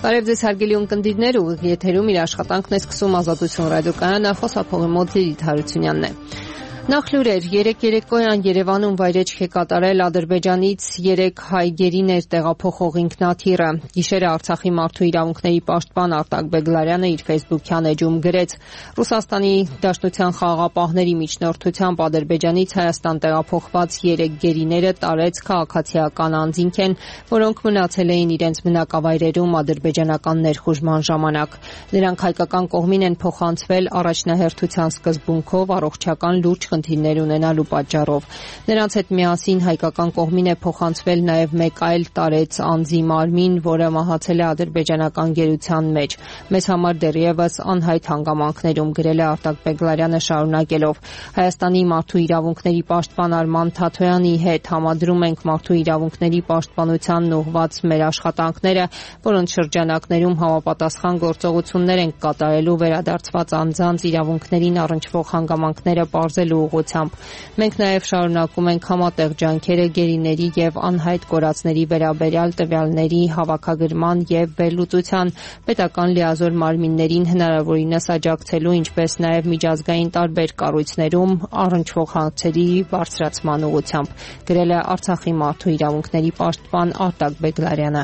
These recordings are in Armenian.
Բարև ձեզ հարգելի ունկնդիրներ, ուղիղ եթերում իր աշխատանքն է սկսում Ազատություն ռադիոկայանը, խոսափողի մոտ Լիլիթ Հարությունյանն է։ Նախ լուրեր, երեկոյան Երևանում վայրեջք է կատարել Ադրբեջանից 3 հայ գերիներ տեղափոխող ինքնաթիռը։ Գիշերը Արցախի մարդու իրավունքների պաշտպան Արտակ Բեգլարյանը իր Facebook-յան էջում գրեց. Ռուսաստանի Դաշնության խաղաղապահների միջնորդությամբ Ադրբեջանից Հայաստան տեղափոխված 3 գերիները տարեց քաղաքացիական անձինք են, որոնք մնացել էին իրենց բնակավայրերում ադրբեջանական ներխուժման ժամանակ։ Նրանք հայկական կողմին են փոխանցվել առաջնահերթության սկզբունքով առողջական լուրջ խնդիրներ ունենալու պատճառով։ Նրանց հետ միասին հայկական կողմին է փոխանցվել նաև մեկ այլ տարեց անձի մարմին, որը մահացել է ադրբեջանական գերության մեջ։ Մեզ համար դեռևս անհայտ հանգամանքներում, գրել է Արտակ Բեգլարյանը շարունակելով. Հայաստանի մարդու իրավունքների պաշտպան Արման Թաթոյանի հետ համադրում ենք մարդու իրավունքների պաշտպանությանն ուղղված մեր աշխատանքները, որոնց շրջանակներում համապատասխան գործողություններ ենք կատարելու վերադարձված անձանց իրավունքներին առնչվող հանգամանքները պարզելու ուղղությամբ։ Մենք նաև շարունակում ենք համատեղ ջանքերը գերիների եւ անհայտ կորածների վերաբերյալ տվյալների հավաքագրման եւ վերլուծության, պետական լիազոր մարմիններին հնարավորինս աջակցելու, ինչպես նաև միջազգային տարբեր կառույցներում առնչվող հարցերի բարձրացման ուղղությամբ, գրել է Արցախի մարդու իրավունքների պաշտպան Արտակ Բեգլարյանը։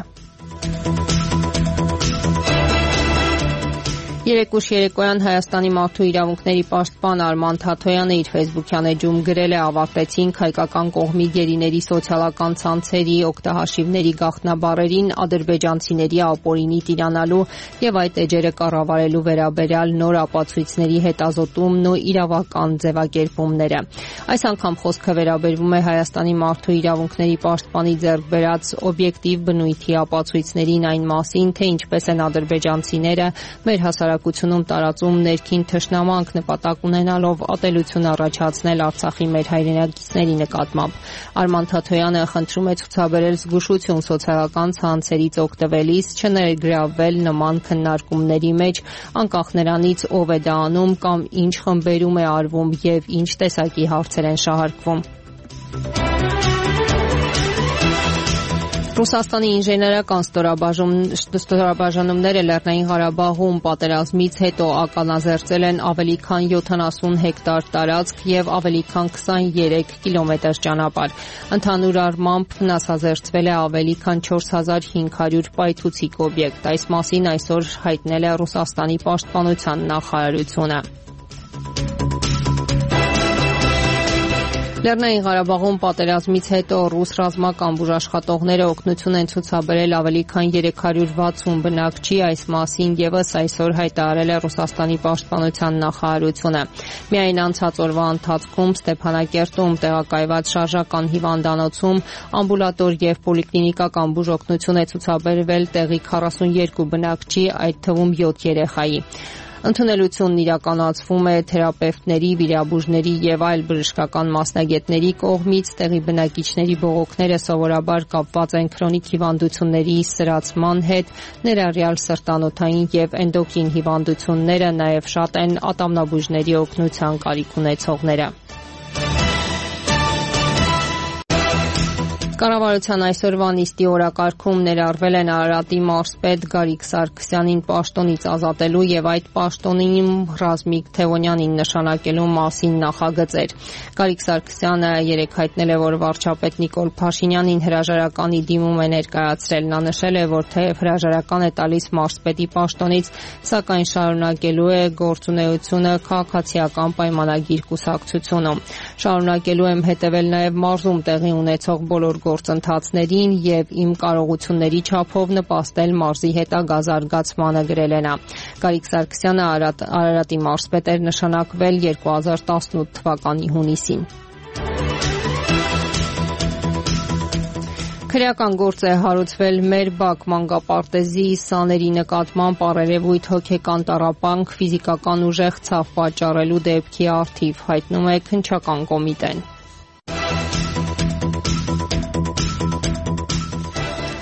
Երեկոյան Հայաստանի մարդու իրավունքների պաշտպան Արման Թաթոյանը իր Facebook-յան էջում գրել է. ավարտեցինք հայկական կողմի գերիների սոցիալական ցանցերի օգտահաշիվների գաղտնաբառերին ադրբեջանցիների ապօրինի տիրանալու եւ այդ էջերը կառավարելու վերաբերյալ նոր ապացույցների հետազոտումն ու իրավական ձևակերպումները։ Այս անգամ խոսքը վերաբերվում է Հայաստանի մարդու իրավունքների պաշտպանի ձեռք բերած օբյեկտիվ բնույթի ապացույցներին այն մասին, թե ինչպես են ադրբեջանցիները մեր հասարակությունում տարածում ներքին թշնամանք նպատակ ունենալով ատելություն առաջացնել Արցախի մեր հայրենակիցների նկատմամբ։ Արման Թաթոյանը խնդրում է ցուցաբերել զգուշություն սոցիալական ցանցերից օգտվելիս, չներգրավվել նման քննարկումների մեջ, անկախ նրանից ով է դա անում կամ ինչ խմբերում է արվում եւ ինչ տեսակի հարցեր են շահարկվում։ Ռուսաստանի ինժեներական ստորաբաժանումները Լեռնային Ղարաբաղում պատերազմից հետո ականազերծել են ավելի քան 70 հեկտար տարածք եւ ավելի քան 23 կիլոմետր ճանապարհ։ Ընդհանուր առմամբ վնասազերծվել է ավելի քան 4500 պայթուցիկ օբյեկտ։ Այս մասին այսօր հայտնել է Ռուսաստանի պաշտպանության նախարարությունը։ Լեռնային Ղարաբաղում պատերազմից հետո ռուս ռազմական բուժաշխատողները օգնություն են ցուցաբերել ավելի քան 360 բնակչի, այս մասին եւս այսօր հայտարարել է Ռուսաստանի պաշտպանության նախարարությունը։ Միայն անցած օրվա ընթացքում Ստեփանակերտում տեղակայված շարժական հիվանդանոցում ամբուլատոր եւ պոլիկլինիկական բուժօգնություն է ցուցաբերվել տեղի 42 բնակչի, այդ թվում 7 երեխայի։ Ընդունելությունն իրականացվում է թերապևտների, վիրաբույժների եւ այլ բժշկական մասնագետների կողմից։ Տեղի բնակիչների բողոքները սովորաբար կապված են քրոնիկ հիվանդությունների սրացման հետ, ներառյալ սրտանոթային եւ էնդոկրին հիվանդությունները, նաեւ շատ են ատամնաբույժների օգնության կարիք ունեցողները։ Կառավարության այսօրվա նիստի օրակարգում ներառվել են Արարատի մարզպետ Գարիկ Սարգսյանին պաշտոնից ազատելու եւ այդ պաշտոնին Ռազմիկ Թևոնյանին նշանակելու մասին նախագծեր։ Գարիկ Սարգսյանը երեկ հայտնել է, որ վարչապետ Նիկոլ Փաշինյանին հրաժարականի դիմում է ներկայացրել։ Նա նշել է, որ թեև հրաժարական է տալիս մարզպետի պաշտոնից, սակայն շարունակելու է գործունեությունը քաղաքացիական պայմանագիր կուսակցությունում։ Շարունակելու եմ հետևել նաեւ մարզում տեղի ունեցող բոլոր գործընթացներին եւ իմ կարողությունների չափով նպաստել մարզի հետագա զարգացմանը, գրել է նա։ Գարիկ Սարգսյանը Արարատի մարզպետ էր նշանակվել 2018 թվականի հունիսին։ Քրեական գործ է հարուցվել մեր Բաք մանկապարտեզի սաների նկատմամբ առերևույթ հոգեկան տառապանք ֆիզիկական ուժեղ ցավ պատճառելու դեպքի առթիվ, հայտնում է քննչական կոմիտեն։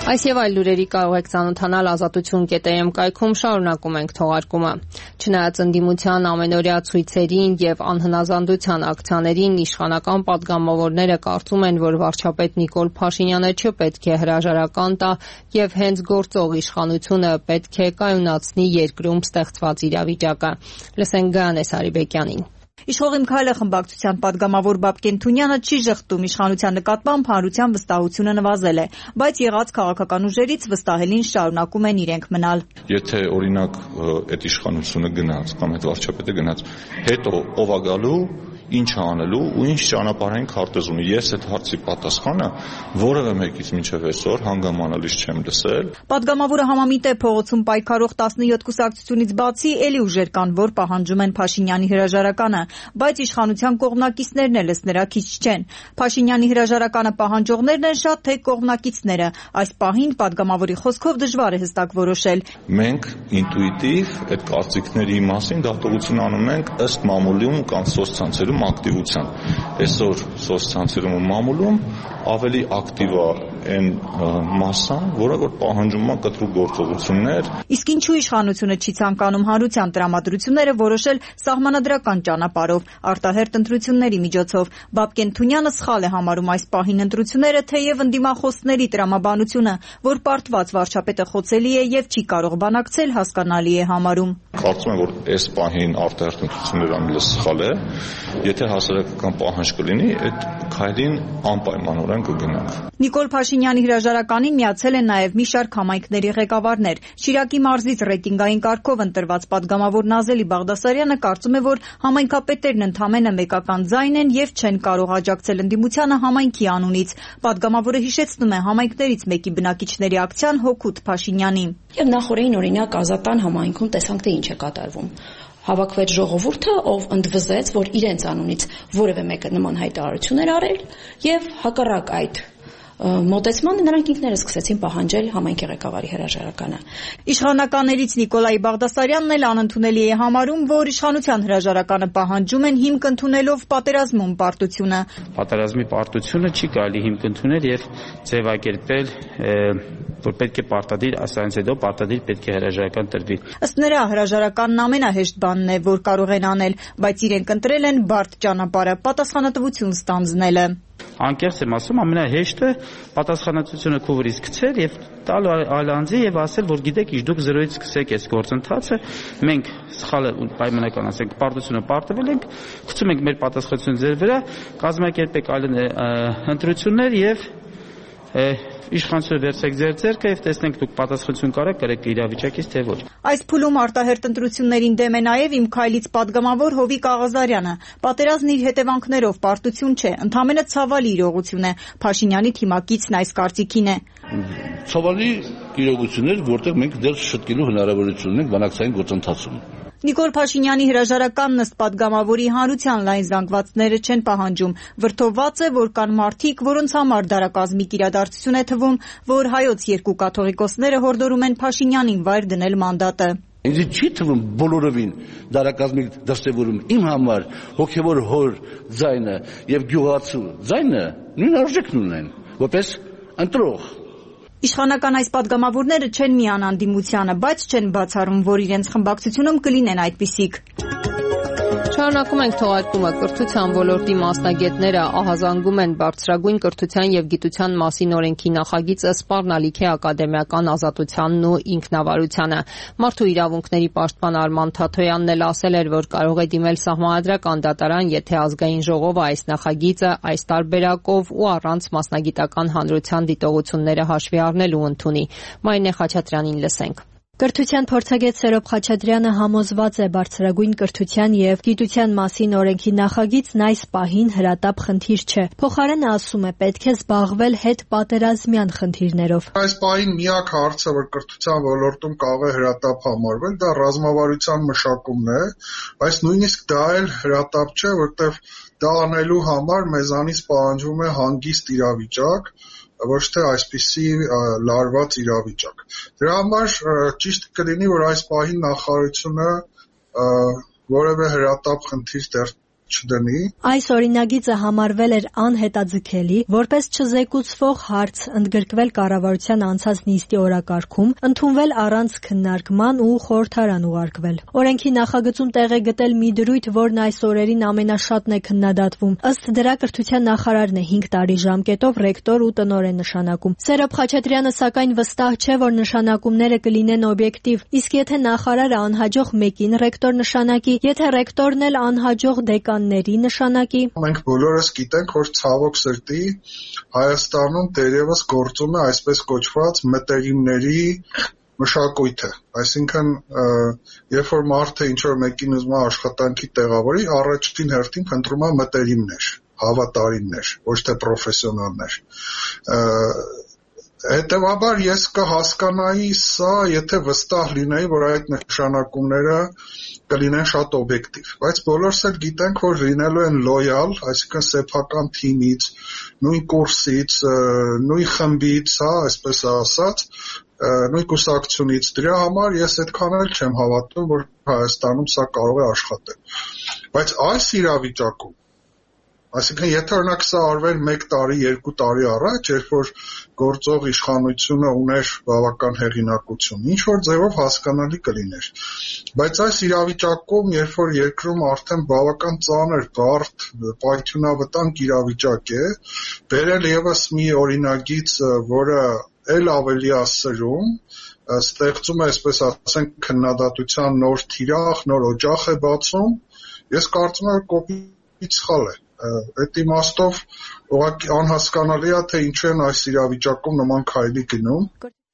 Այս եւ այլ լուրերի կարող եք ծանոթանալ azatutun.am կայքում, շարունակում ենք թողարկումը։ Չնայած ընդդիմության ամենօրյա ցույցերին եւ անհնազանդության ակցիաներին, իշխանական պատգամավորները կարծում են, որ վարչապետ Նիկոլ Փաշինյանը չպետք է հրաժարական տա եւ հենց գործող իշխանությունը պետք է կայունացնի երկրում ստեղծված իրավիճակը։ Լսենք Գայանե Սարիբեկյանին։ Իշխող Իմ քայլը խմբակցության պատգամավոր Բաբկեն Թունյանը չի ժխտում իշխանության նկատմամբ հանրության վստահությունը նվազել է, բայց եղած քաղաքական ուժերից վստահելին շարունակում են իրենք մնալ։ Եթե օրինակ այդ իշխանությունը գնաց կամ այդ վարչապետը գնաց, հետո ով է գալու, ինչ անելու ու ինչ ճանապարհային քարտեզ ունի։ Ես այդ հարցի պատասխանը որևէ մեկից մինչև այսօր հանգամանալից չեմ լսել։ Պատգամավորը համամիտ է փողոցում պայքարող 17 կուսակցությունից բացի էլի ուժեր կան, որ պահանջում են Փաշինյանի հրաժարականը, բայց իշխանության կողմնակիցներն էլ ըստ նրա քիչ չեն։ Փաշինյանի հրաժարականը պահանջողներն են շատ, թե կողմնակիցները։ Այս պահին պատգամավորի խոսքով դժվար է հստակ որոշել։ Մենք ինտուիտիվ այդ կարծիքների մասին դատողություն անում ենք ըստ մամուլում կամ սոցցանցերում ակտիվության։ Այսօր սոցցանցերում ու մամուլում ավելի ակտիվ է այն մասան, որը որ պահանջում է կտրուկ գործողություններ։ Իսկ ինչու իշխանությունը չի ցանկանում հանրության տրամադրությունները որոշել սահմանադրական ճանապարհով, արտահերթ ընտրությունների միջոցով։ Բաբկեն Թունյանը սխալ է համարում այս պահին ընտրությունները, թեև ընդդիմախոսների տրամաբանությունը, որ պարտված վարչապետը խոցելի է եւ չի կարող բանակցել, հասկանալի է համարում։ Կարծում եմ, որ այս պահին արտահերթ ընտրությունները անելը սխալ է։ Եթե հասարակական պահանջ կլինի, այդ քայլին անպայմանորեն կգնանք։ Նիկոլ Փաշինյանի հրաժարականին միացել են նաև մի շարք համայնքների ղեկավարներ։ Շիրակի մարզից ռեյտինգային կարգով ընտրված պատգամավոր Նազելի Բաղդասարյանը կարծում է, որ համայնքապետերն ընդամենը մեկական ձայն են եւ չեն կարող աջակցել ընդդիմությանը համայնքի անունից։ Պատգամավորը հիշեցնում է համայնքներից մեկի բնակիչների ակցիան հօգուտ Փաշինյանի։ Եվ նախորդին օրինակ Ազատան համայնքում տեսանք, թե ինչ է կատարվում։ Հավաքվեց ժողովուրդը, ով ընդվզեց, որ իրենց անունից որևէ մեկը նման հայտարարություն էր արել եւ հակառակ այդ մոտեցմանը նրանք ինքներս սկսեցին պահանջել համայնքի ղեկավարի հրաժարականը։ Իշխանականներից Նիկոլայ Բաղդասարյանն էլ անընդունելի է համարում, որ իշխանության հրաժարականը պահանջում են հիմք ընդունելով պատերազմում պարտությունը։ Պատերազմի պարտությունը չի կարելի հիմք ընդունել եւ ձևակերպել, որ պետք է պարտադիր, ասանց հետո պարտադիր պետք է հրաժարական տրվի։ Ըստ նրա հրաժարականն ամենահեշտ բանն է, որ կարող են անել, բայց իրենք ընտրել են բարդ ճանապարհը՝ պատասխանատվություն ստանձնելը։ Անկեղծ եմ ասում, ամենահեշտը պատասխանատվությունը քո վրից գցել եւ տալ այլ անձի եւ ասել, որ գիտեք, ինչ դուք զրոյից սկսեք այս գործընթացը, մենք սխալը պայմանական ասենք, պարտությունը պարտվել ենք, գցում ենք մեր պատասխանատվությունը ձեր վրա, կազմակերպեք այլ ընտրություններ եւ իշխանությունը վերցեք ձեր ձեռքը եւ տեսնենք դուք պատասխանատվություն կարեք կրեք իրավիճակից թե ոչ։ Այս փուլում արտահերթ ընտրություններին դեմ է նաեւ Իմ քայլից պատգամավոր Հովիկ Աղազարյանը։ Պատերազմն իր հետևանքներով պարտություն չէ, ընդամենը ցավալի իրողություն է։ Փաշինյանի թիմակիցն այս կարծիքին է։ Ցավալի իրողություն է, որտեղ մենք դեռ շտկելու հնարավորություն ունենք բանակցային գործընթացում։ Նիկոլ Փաշինյանի հրաժարականն ըստ պատգամավորի հանրության լայն զանգվածները չեն պահանջում։ Վրդովված է, որ կան մարդիկ, որոնց համար դարակազմիկ իրադարձություն է թվում, որ հայոց երկու կաթողիկոսները հորդորում են Փաշինյանին վայր դնել մանդատը։ Ինձ չի թվում բոլորովին դարակազմիկ դրսևորում իմ համար հոգևոր հոր ձայնը եւ գյուղացու ձայնը նույն արժեքն ունեն, որպես ընտրող։ Իշխանական այս պատգամավորները չեն միանան ընդդիմությանը, բայց չեն բացառում, որ իրենց խմբակցությունում կլինեն այդպիսիք։ Շարունակում ենք թողարկումը։ Կրթության ոլորտի մասնագետները ահազանգում են բարձրագույն կրթության եւ գիտության մասին օրենքի նախագիծը սպառնալիք է ակադեմիական ազատությանն ու ինքնավարությանը։ Մարդու իրավունքների պաշտպան Արման Թաթոյանն էլ ասել էր, որ կարող է դիմել Սահմանադրական դատարան, եթե ազգային ժողովը այս նախագիծը այս տարբերակով ու առանց մասնագիտական հանրության դիտողությունները հաշվի առնելու ընդունի։ Մարինե Խաչատրյանին լսենք։ Կրթության փորձագետ Սերոբ Խաչատրյանը համոզված է բարձրագույն կրթության եւ գիտության մասին օրենքի նախագիծն այս պահին հրատապ խնդիր չէ։ Փոխարենը ասում է պետք է զբաղվել հետպատերազմյան խնդիրներով։ Այս պահին միակ հարցը, որ կրթության ոլորտում կարող է հրատապ համարվել, դա ռազմավարության մշակումն է, բայց նույնիսկ դա էլ հրատապ չէ, որտեղ դա անելու համար մեզանից պահանջվում է հանգիստ իրավիճակ, ոչ թե այսպիսի լարված իրավիճակ։ Դրա համար ճիշտ կլինի, որ այս պահին նախարարությունը որևէ հրատապ խնդիր դեռ չդնի։ Այս օրինագիծը համարվել էր անհետաձգելի, որպես չզեկուցվող հարց ընդգրկվել կառավարության անցած նիստի օրակարգում, ընդունվել առանց քննարկման ու խորհրդարան ուղարկվել։ Օրենքի նախագծում տեղ է գտել մի դրույթ, որն այս օրերին ամենաշատն է քննադատվում։ Ըստ դրա կրթության նախարարն է 5 տարի ժամկետով ռեկտոր ու տնօրեն նշանակում։ Սերոբ Խաչատրյանը սակայն վստահ չէ, որ նշանակումները կլինեն օբյեկտիվ, իսկ եթե նախարարը անհաջող մեկին ռեկտոր նշանակի, եթե ռեկտորն էլ անհաջող դեկանների նշանակի։ Մենք բոլորս գիտենք, որ ցավոք սրտի Հայաստանում դերևս գործում է այսպես կոչված մտերիմների մշակույթը, այսինքն երբ որ մարդը ինչ-որ մեկին ուզում է աշխատանքի տեղավորի, առաջին հերթին փնտրում է մտերիմներ, հավատարիմներ, ոչ թե պրոֆեսիոնալներ։ Հետևաբար ես կհասկանայի սա, եթե վստահ լինեի, որ այդ նշանակումները կլինեն շատ օբյեկտիվ, բայց բոլորս էլ գիտենք, որ լինելու են լոյալ, այսինքն սեփական թիմից, նույն կուրսից, նույն խմբից, այսպես ասած, նույն կուսակցությունից։ Դրա համար ես այդքան էլ չեմ հավատում, որ Հայաստանում սա կարող է աշխատել։ Բայց այս իրավիճակում, այսինքն եթե օրինակ սա արվեր 1 տարի, 2 տարի առաջ, երբ որ գործող իշխանությունը ուներ բավական հեղինակություն, ինչ որ ձևով հասկանալի կլիներ։ Բայց այս իրավիճակում, երբ որ երկրում արդեն բավական ծանր, բարդ, պայթյունավտանգ իրավիճակ է, բերել եւս մի օրինագիծ, որը էլ ավելի ասրում, ստեղծում է, այսպես ասենք, քննադատության նոր թիրախ, նոր օջախ է բացում, ես կարծում եմ, որ կոպիտ սխալ է։ Այդ իմաստով ուղղակի անհասկանալի է, թե ինչու են այս իրավիճակում նման քայլի գնում։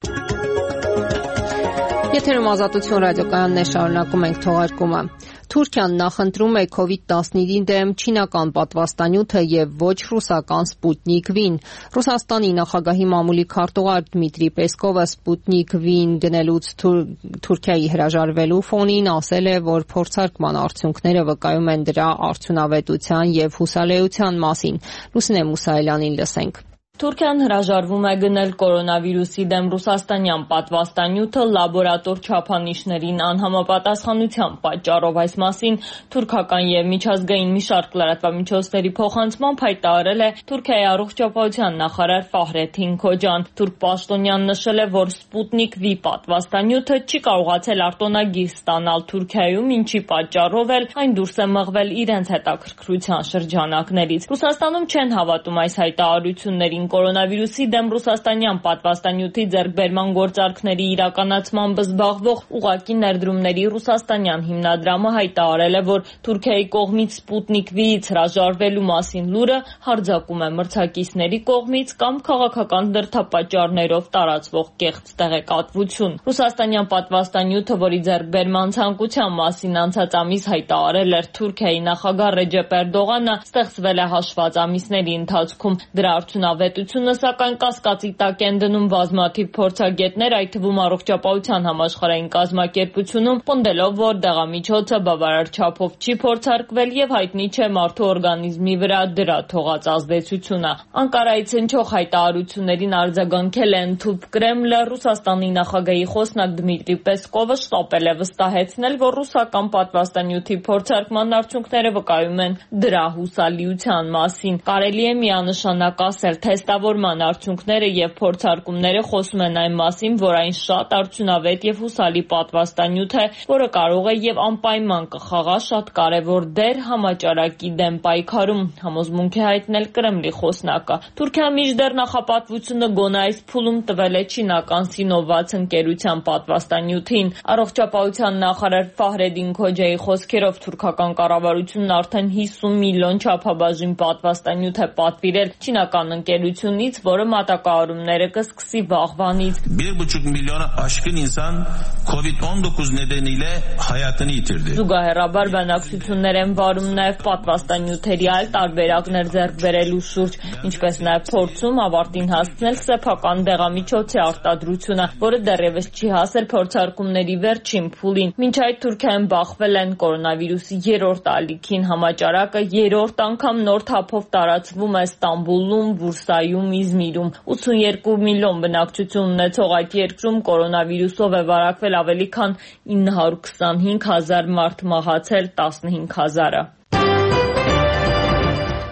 Եթերում Ազատություն ռադիոկայանն է, շարունակում ենք թողարկումը։ Թուրքիան նախընտրում է COVID-19-ի դեմ չինական պատվաստանյութը եւ ոչ ռուսական Սպուտնիկ V-ն։ Ռուսաստանի նախագահի մամուլի քարտուղար Դմիտրի Պեսկովը Սպուտնիկ V-ն գնելուց Թուրքիայի հրաժարվելու ֆոնին ասել է, որ փորձարկման արդյունքները վկայում են դրա արդյունավետության եւ հուսալեության մասին։ Լուսինե Մուսայելյանին լսենք։ Թուրքիան հրաժարվում է գնել կորոնավիրուսի դեմ ռուսաստանյան պատվաստանյութը լաբորատոր չափանիշներին անհամապատասխանության պատճառով։ Այս մասին թուրքական եւ միջազգային մի շարք լրատվամիջոցների փոխանցմամբ հայտարարել է Թուրքիայի առողջապահության նախարար Ֆահրեթին Քոջան։ Թուրք պաշտոնյան նշել է, որ Սպուտնիկ V պատվաստանյութը չի կարողացել արտոնագիր ստանալ Թուրքիայում, ինչի պատճառով էլ այն դուրս է մղվել իրենց հետաքրքրության շրջանակներից։ Ռուսաստանում չեն հավատում այս հայտարարություններին։ Կորոնավիրուսի դեմ ռուսաստանյան պատվաստանյութի ձեռքբերման գործարքների իրականացմամբ զբաղվող ուղղակի ներդրումների ռուսաստանյան հիմնադրամը հայտարարել է, որ Թուրքիայի կողմից Սպուտնիկ V-ից հրաժարվելու մասին լուրը հարձակում է մրցակիցների կողմից կամ քաղաքական դրդապատճառներով տարածվող կեղծ տեղեկատվություն։ Ռուսաստանյան պատվաստանյութը, որի ձեռքբերման ցանկության մասին անցած ամիս հայտարարել էր Թուրքիայի նախագահ Ռեջեփ Էրդողանը, ստեղծվել է հաշված ամիսների ընթացքում։ Դրա արդյունավետությունը սակայն կասկածի տակ են դնում բազմաթիվ փորձագետներ, այդ թվում առողջապահության համաշխարհային կազմակերպությունում, պնդելով, որ դեղամիջոցը բավարար չափով չի փորձարկվել եւ հայտնի չէ մարդու օրգանիզմի վրա դրա թողած ազդեցությունը։ Անկարայից հնչող հայտարարություններին արձագանքել է ընդհուպ Կրեմլը։ Ռուսաստանի նախագահի խոսնակ Դմիտրի Պեսկովը շտապել է վստահեցնել, որ ռուսական պատվաստանյութի փորձարկման արդյունքները վկայում են դրա հուսալիության մասին։ Կարելի է միանշանակ ասել, թեստավորման արդյունքները եւ փորձարկումները խոսում են այն մասին, որ այն շատ արդյունավետ եւ հուսալի պատվաստանյութ է, որը կարող է եւ անպայման կխաղա շատ կարեւոր դեր համաճարակի դեմ պայքարում, համոզմունք է հայտնել Կրեմլի խոսնակը։ Թուրքիան մինչդեռ նախապատվությունը գոնե այս փուլում տվել է չինական Սինովաց ընկերության պատվաստանյութին։ Առողջապահության նախարար Ֆահրեդին Քոջայի խոսքերով թուրքական կառավարությունն արդեն 50 միլիոն չափաբաժին պատվաստանյութ է պատվիրել չինական ընկերությունից, որը մատակարարումները կսկսի վաղվանից։ 1,5 միլիոն aşkın insan COVID-19 nedeniyle hayatını yitirdi. Զուգահեռաբար բանակցություններ են վարում նաև պատվաստանյութերի այլ տարբերակներ ձեռք բերելու շուրջ, ինչպես նաև փորձում ավարտին հասցնել սեփական դեղամիջոցի արտադրությունը, որը դեռևս չի հասել փորձարկումների վերջին փուլին։ Մինչ այդ Թուրքիայում բախվել են կորոնավիրուսի 3-րդ ալիքին, համաճարակը 3-րդ անգամ նոր թափով տարածվում է Ստամբուլում, Բուրսայում, Իզմիրում։ 82 միլիոն բնակչություն ունեցող այդ երկրում կորոնավիրուսով է վարակվել ավելի քան 925,000 մարդ, մահացել 15,000-ը։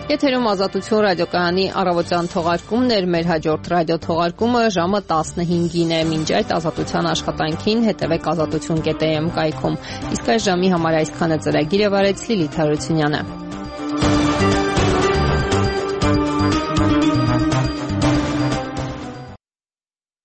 Եթերում Ազատություն ռադիոկայանի առավոտյան թողարկումն էր, մեր հաջորդ ռադիոթողարկումը ժամը 15-ին է։ Մինչ այդ Ազատության աշխատանքին հետևեք azatutun.am կայքում։ Իսկ այս ժամի համար այսքանը ծրագիրը վարեց Լիլիթ Հարությունյանը։